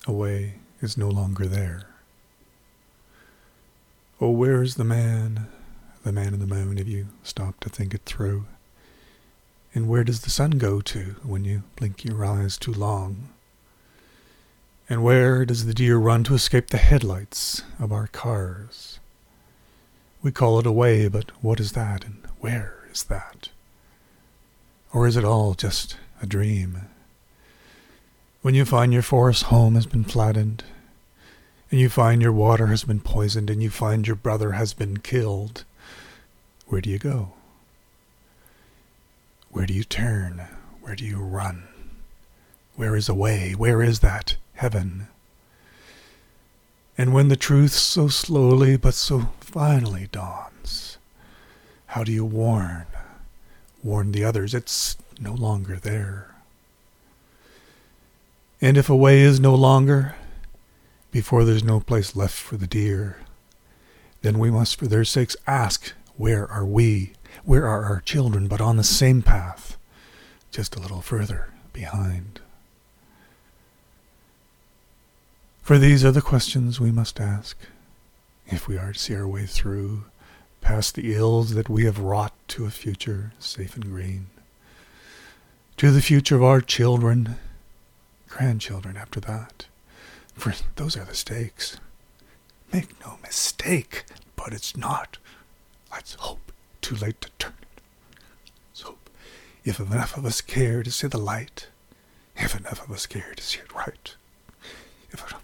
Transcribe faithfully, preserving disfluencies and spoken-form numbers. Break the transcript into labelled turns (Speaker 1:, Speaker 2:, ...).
Speaker 1: a way is no longer there. Oh, where is the man, the man in the moon, if you stop to think it through? And where does the sun go to when you blink your eyes too long? And where does the deer run to escape the headlights of our cars? We call it a way, but what is that, and where is that? Or is it all just a dream? When you find your forest home has been flattened, and you find your water has been poisoned, and you find your brother has been killed, where do you go? Where do you turn? Where do you run? Where is a way? Where is that heaven? And when the truth so slowly but so finally dawns, how do you warn? Warn the others it's no longer there. And if a way is no longer, before there's no place left for the deer, then we must for their sakes ask, where are we? Where are our children, but on the same path, just a little further behind? For these are the questions we must ask, if we are to see our way through, past the ills that we have wrought to a future safe and green, to the future of our children, grandchildren after that. For those are the stakes. Make no mistake, but it's not. Let's hope. Too late to turn it. Let's hope. If enough of us care to see the light, if enough of us care to see it right, if enough